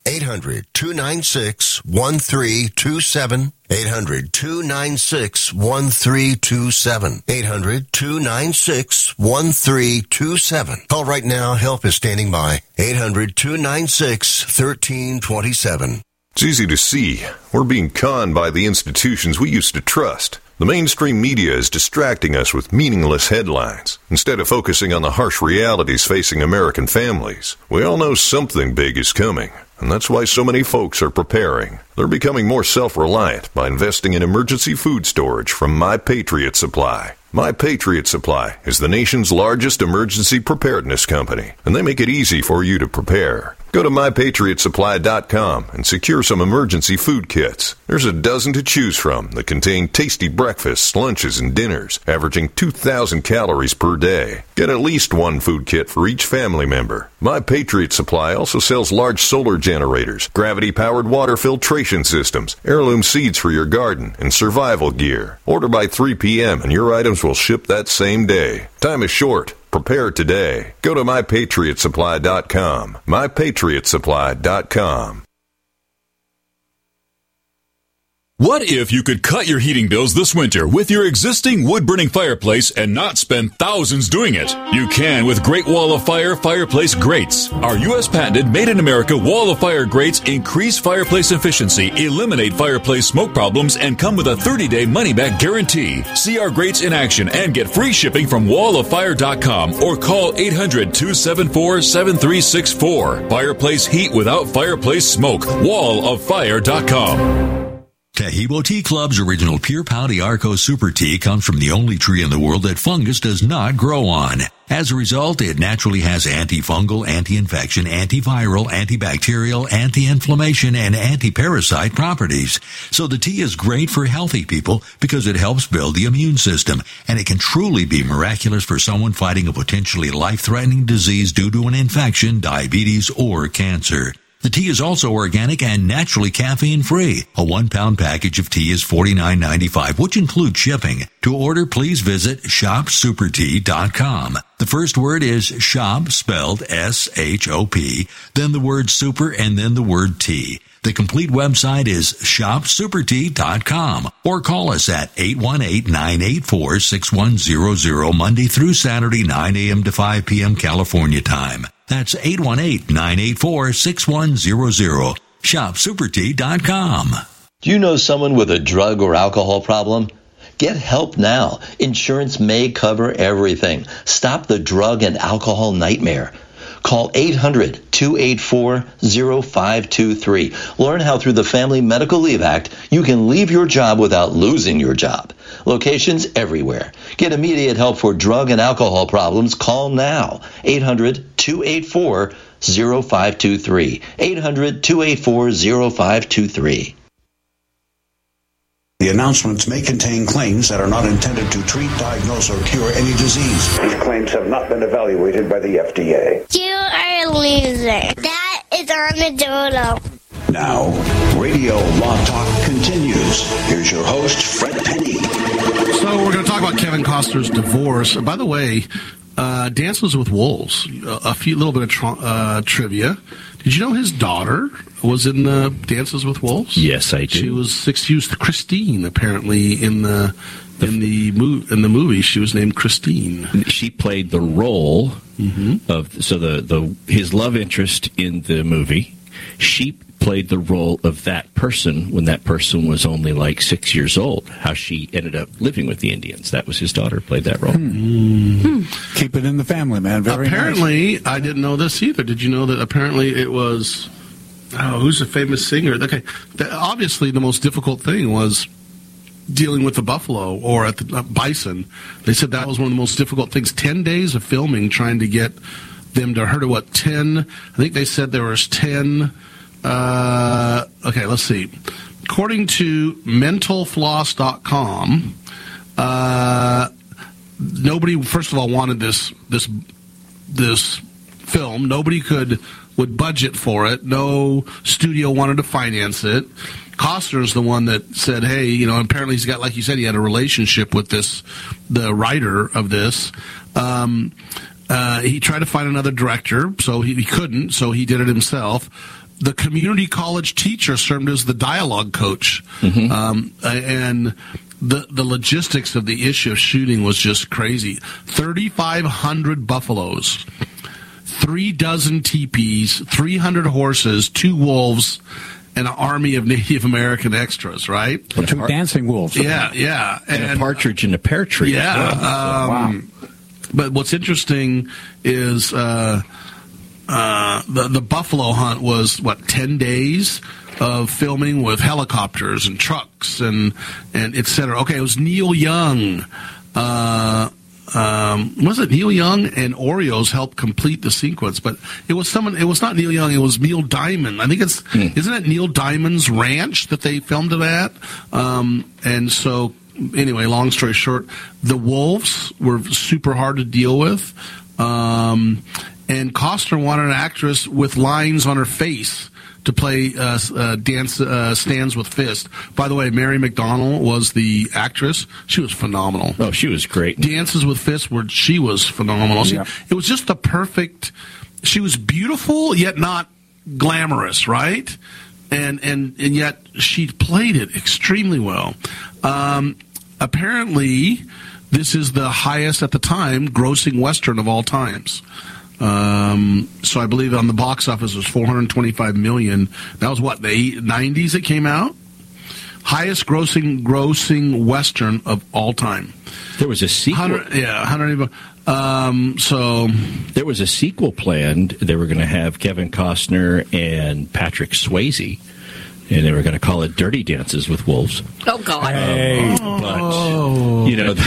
eight hundred, two nine six, one three two seven. eight hundred, two nine six, one three two seven. eight hundred, two nine six, one three two seven. Call right now. Help is standing by. eight hundred, two nine six, one three two seven. It's easy to see. We're being conned by the institutions we used to trust. The mainstream media is distracting us with meaningless headlines instead of focusing on the harsh realities facing American families. We all know something big is coming, and that's why so many folks are preparing. They're becoming more self-reliant by investing in emergency food storage from My Patriot Supply. My Patriot Supply is the nation's largest emergency preparedness company, and they make it easy for you to prepare. Go to my patriot supply dot com and secure some emergency food kits. There's a dozen to choose from that contain tasty breakfasts, lunches, and dinners, averaging two thousand calories per day. Get at least one food kit for each family member. My Patriot Supply also sells large solar generators, gravity-powered water filtration systems, heirloom seeds for your garden, and survival gear. Order by three p.m. and your items will ship that same day. Time is short. Prepare today. Go to my patriot supply dot com. my patriot supply dot com. What if you could cut your heating bills this winter with your existing wood-burning fireplace and not spend thousands doing it? You can with Great Wall of Fire fireplace grates. Our U S patented made-in-America Wall of Fire grates increase fireplace efficiency, eliminate fireplace smoke problems, and come with a thirty-day money-back guarantee. See our grates in action and get free shipping from wall of fire dot com or call eight hundred, two seven four, seven three six four. Fireplace heat without fireplace smoke. wall of fire dot com. Tahibo Tea Club's original Pure Pau Arco Super Tea comes from the only tree in the world that fungus does not grow on. As a result, it naturally has antifungal, anti-infection, antiviral, antibacterial, anti-inflammation, and anti-parasite properties. So the tea is great for healthy people because it helps build the immune system, and it can truly be miraculous for someone fighting a potentially life-threatening disease due to an infection, diabetes, or cancer. The tea is also organic and naturally caffeine-free. A one-pound package of tea is forty-nine ninety-five, which includes shipping. To order, please visit shop super tea dot com. The first word is shop, spelled S H O P, then the word super, and then the word tea. The complete website is shop super tea dot com or call us at eight one eight, nine eight four, six one zero zero Monday through Saturday, nine a.m. to five p.m. California time. That's eight one eight, nine eight four, six one zero zero. shop super tea dot com. Do you know someone with a drug or alcohol problem? Get help now. Insurance may cover everything. Stop the drug and alcohol nightmare. Call eight hundred, two eight four, zero five two three. Learn how through the Family Medical Leave Act you can leave your job without losing your job. Locations everywhere. Get immediate help for drug and alcohol problems. Call now. eight hundred, two eight four, zero five two three. eight hundred, two eight four, zero five two three. The announcements may contain claims that are not intended to treat, diagnose, or cure any disease. These claims have not been evaluated by the F D A. You are a loser. That is Armadillo. Now, Radio Law Talk continues. Here's your host, Fred Penny. So we're going to talk about Kevin Costner's divorce. By the way, uh, Dances with Wolves, a few little bit of tri- uh, trivia. Did you know his daughter was in the Dances with Wolves? Yes, I did. She was six. She was Christine, apparently, in the in the mo- in the movie. She was named Christine. She played the role mm-hmm. of so the, the his love interest in the movie. She played the role of that person when that person was only like six years old. How she ended up living with the Indians. That was his daughter played that role. Hmm. Hmm. Keep it in the family, man. Very apparently, nice. I didn't know this either. Did you know that apparently it was, oh, who's a famous singer? Okay, the, obviously the most difficult thing was dealing with the buffalo or at the uh, bison. They said that was one of the most difficult things. Ten days of filming trying to get them to herd. What, ten? I think they said there was ten. Uh, okay, let's see. According to mental floss dot com, uh, nobody, first of all, wanted this this this film. Nobody could would budget for it. No studio wanted to finance it. Costner's the one that said, hey, you know, apparently he's got, like you said, he had a relationship with this, the writer of this. Um, uh, he tried to find another director, so he, he couldn't, so he did it himself. the community college teacher served as the dialogue coach. Mm-hmm. Um, and the the logistics of the issue of shooting was just crazy. thirty-five hundred buffaloes, three dozen teepees, three hundred horses, two wolves, and an army of Native American extras, right? Well, two dancing wolves. Yeah, yeah. And, and a partridge in a pear tree. Yeah. As well. Um, wow. But what's interesting is uh, uh, the, the buffalo hunt was, what, ten days of filming with helicopters and trucks and, and et cetera. Okay, it was Neil Young. Uh, um, was it Neil Young and Oreos helped complete the sequence? But it was someone. It was not Neil Young. It was Neil Diamond. I think it's mm. isn't it Neil Diamond's ranch that they filmed it at? Um, and so anyway, long story short, the wolves were super hard to deal with, um, and Costner wanted an actress with lines on her face to play uh, uh, dance uh, Stands with Fist. By the way, Mary McDonnell was the actress. She was phenomenal. Oh, she was great. Dances with Fist, where she was phenomenal. Yeah. It was just the perfect. She was beautiful yet not glamorous, right? And and and yet she played it extremely well. Um, apparently, this is the highest at the time grossing Western of all times. Um, so I believe on the box office it was four hundred twenty-five million dollars. That was what, the nineties it came out? Highest grossing grossing Western of all time. There was a sequel. one hundred, yeah, one hundred. Um, so there was a sequel planned. They were going to have Kevin Costner and Patrick Swayze, and they were going to call it Dirty Dances with Wolves. Oh, God. Hey. Oh. But, you know...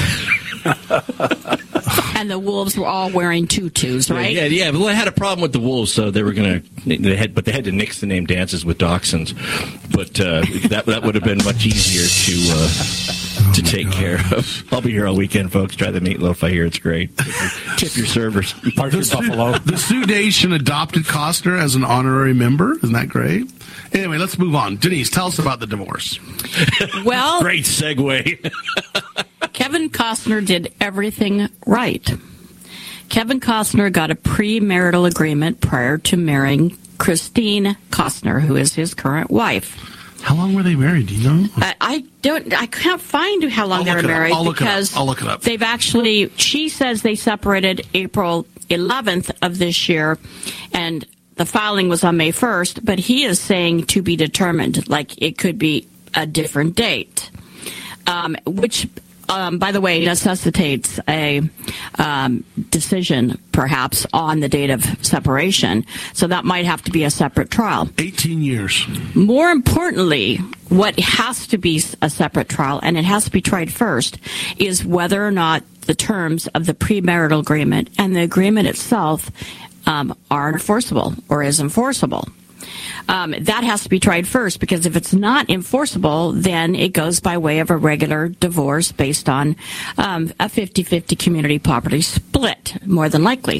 And the wolves were all wearing tutus, right? Yeah, yeah. Well, I had a problem with the wolves, so they were going to. They had, but they had to nix the name Dances with Dachshunds. But uh, that that would have been much easier to uh, oh to take God. care of. I'll be here all weekend, folks. Try the meatloaf. I hear it's great. Tip your servers. The, Buffalo. The Sioux Nation adopted Costner as an honorary member. Isn't that great? Anyway, let's move on. Denise, tell us about the divorce. Well, great segue. Kevin Costner did everything right. Kevin Costner got a premarital agreement prior to marrying Christine Costner, who is his current wife. How long were they married? Do you know? I, I don't. I can't find how long I'll they were married I'll look because it up. I'll look it up. They've actually. She says they separated April eleventh of this year, and the filing was on May first. But he is saying to be determined, like it could be a different date, um, which. Um, by the way, necessitates a um, decision, perhaps, on the date of separation. So that might have to be a separate trial. eighteen years. More importantly, what has to be a separate trial, and it has to be tried first, is whether or not the terms of the premarital agreement and the agreement itself um, are enforceable or is enforceable. Um, that has to be tried first, because if it's not enforceable, then it goes by way of a regular divorce based on um, a fifty-fifty community property split, more than likely.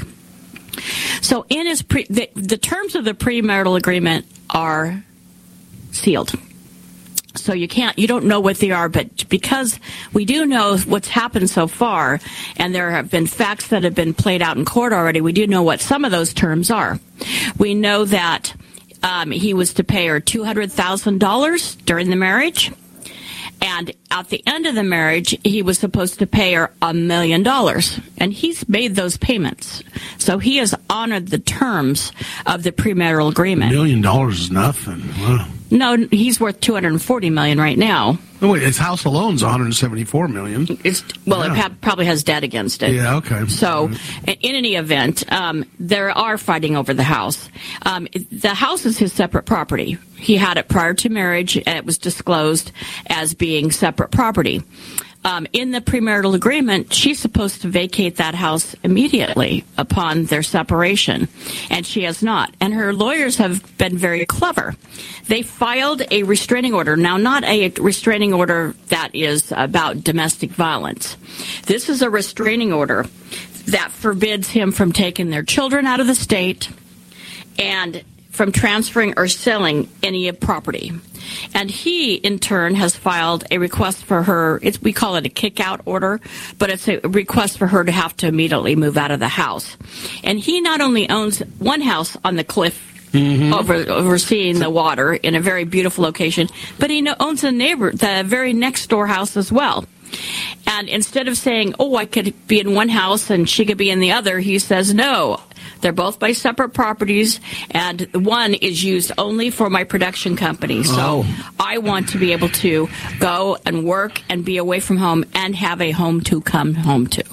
So in his pre- the, the terms of the premarital agreement are sealed. So you can't, you don't know what they are, but because we do know what's happened so far, and there have been facts that have been played out in court already, we do know what some of those terms are. We know that Um, he was to pay her two hundred thousand dollars during the marriage. And at the end of the marriage, he was supposed to pay her a million dollars. And he's made those payments. So he has honored the terms of the premarital agreement. A million dollars is nothing. Wow. No, he's worth two hundred forty million dollars right now. Oh, wait, his house alone is one hundred seventy-four million dollars. It's, well, yeah. it ha- probably has debt against it. Yeah, okay. So, in any event, um, there are fighting over the house. Um, the house is his separate property. He had it prior to marriage, and it was disclosed as being separate property. Um, in the premarital agreement, she's supposed to vacate that house immediately upon their separation, and she has not. And her lawyers have been very clever. They filed a restraining order. Now, not a restraining order that is about domestic violence. This is a restraining order that forbids him from taking their children out of the state and from transferring or selling any property. And he, in turn, has filed a request for her, it's, we call it a kick-out order, but it's a request for her to have to immediately move out of the house. And he not only owns one house on the cliff Mm-hmm. Over, overseeing the water in a very beautiful location, but he owns a neighbor, the very next door house as well. And instead of saying, oh, I could be in one house and she could be in the other, he says, no, they're both by separate properties, and one is used only for my production company. So oh. I want to be able to go and work and be away from home and have a home to come home to.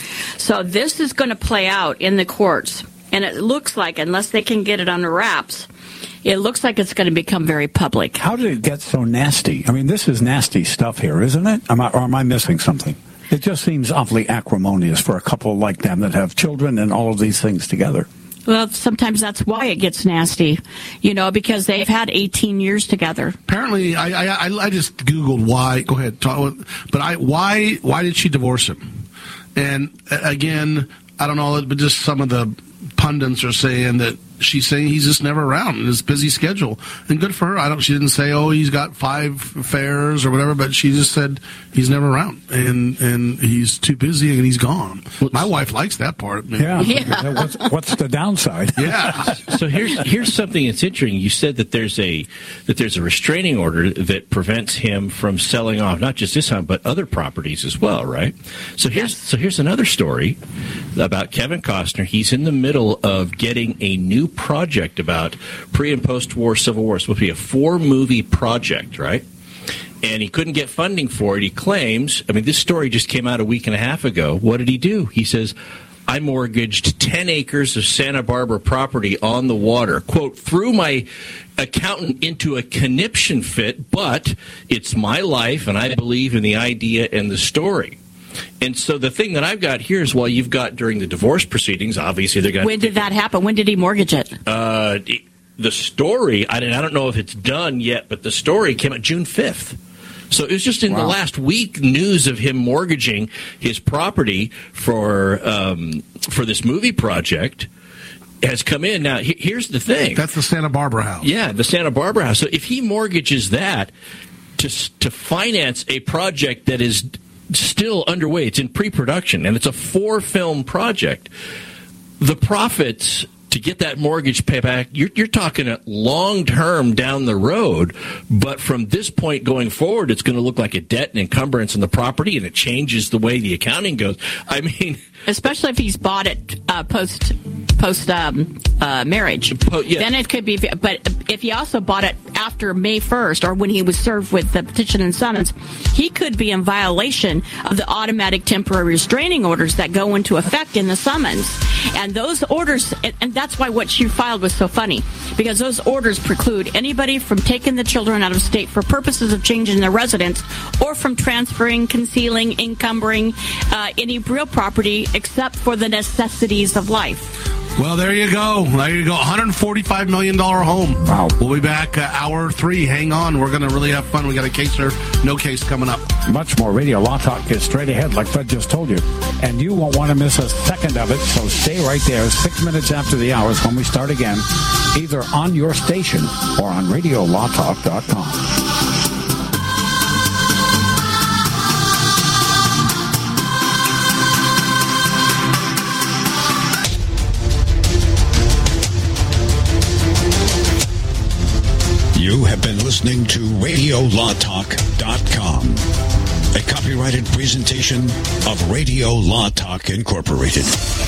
So this is going to play out in the courts. And it looks like, unless they can get it under wraps, it looks like it's going to become very public. How did it get so nasty? I mean, this is nasty stuff here, isn't it? Am I, or am I missing something? It just seems awfully acrimonious for a couple like them that have children and all of these things together. Well, sometimes that's why it gets nasty, you know, because they've had eighteen years together. Apparently, I I, I just Googled why. Go ahead, talk, but I why why did she divorce him? And again, I don't know, but just some of the pundits are saying that she's saying he's just never around in his busy schedule, and good for her. I don't. She didn't say, "Oh, he's got five affairs" or whatever, but she just said he's never around, and and he's too busy and he's gone. My wife likes that part. Yeah. yeah. What's, what's the downside? Yeah. So here's here's something that's interesting. You said that there's a that there's a restraining order that prevents him from selling off not just this home but other properties as well, right? So here's yes. so here's another story about Kevin Costner. He's in the middle of getting a new project about pre- and post-war Civil War. It's supposed to be a four-movie project, right? And he couldn't get funding for it. He claims, I mean, this story just came out a week and a half ago. What did he do? He says, I mortgaged ten acres of Santa Barbara property on the water, quote, threw my accountant into a conniption fit, but it's my life, and I believe in the idea and the story. And so the thing that I've got here is, well, you've got during the divorce proceedings, obviously they're going to... When did that happen? When did he mortgage it? Uh, the story, I don't know if it's done yet, but the story came out June fifth. So it was just in wow. the last week news of him mortgaging his property for um, for this movie project has come in. Now, he, here's the thing. That's the Santa Barbara house. Yeah, the Santa Barbara house. So if he mortgages that to to finance a project that is still underway, it's in pre-production, and it's a four-film project, the profits to get that mortgage payback, you're, you're talking a long-term down the road, but from this point going forward, it's going to look like a debt and encumbrance on the property, and it changes the way the accounting goes. I mean... Especially if he's bought it uh, post post um, uh, marriage, po- yeah. Then it could be. But if he also bought it after May first, or when he was served with the petition and summons, he could be in violation of the automatic temporary restraining orders that go into effect in the summons. And those orders, and that's why what she filed was so funny, because those orders preclude anybody from taking the children out of state for purposes of changing their residence, or from transferring, concealing, encumbering uh, any real property except for the necessities of life. Well, there you go. There you go. one hundred forty-five million dollars home. Wow. We'll be back uh, hour three. Hang on. We're going to really have fun. We got a case or no case coming up. Much more Radio Law Talk is straight ahead, like Fred just told you. And you won't want to miss a second of it, so stay right there. Six minutes after the hours when we start again, either on your station or on radio law talk dot com. You have been listening to radio law talk dot com, a copyrighted presentation of Radio Law Talk Incorporated.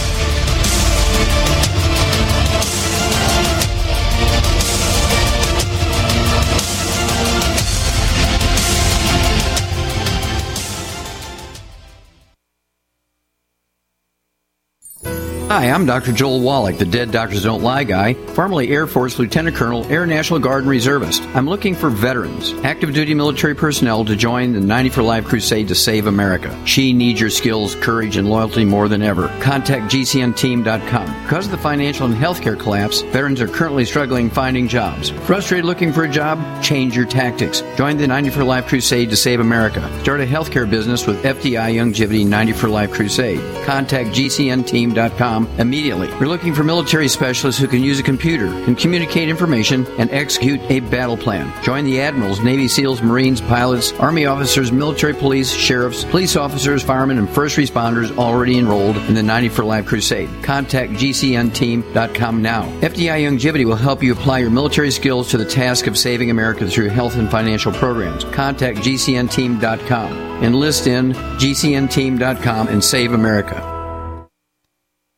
Hi, I'm Doctor Joel Wallach, the Dead Doctors Don't Lie guy, formerly Air Force Lieutenant Colonel, Air National Guard and Reservist. I'm looking for veterans, active duty military personnel to join the ninety for Life crusade to save America. She needs your skills, courage, and loyalty more than ever. Contact G C N team dot com. Because of the financial and healthcare collapse, veterans are currently struggling finding jobs. Frustrated looking for a job? Change your tactics. Join the ninety for Life crusade to save America. Start a healthcare business with F D I Longevity ninety for Life crusade. Contact G C N team dot com. com immediately. We're looking for military specialists who can use a computer, can communicate information, and execute a battle plan. Join the admirals, Navy SEALs, Marines, pilots, Army officers, military police, sheriffs, police officers, firemen, and first responders already enrolled in the ninety for Life Crusade. Contact G C N team dot com now. F D I Youngevity will help you apply your military skills to the task of saving America through health and financial programs. Contact G C N team dot com. Enlist in G C N team dot com and save America.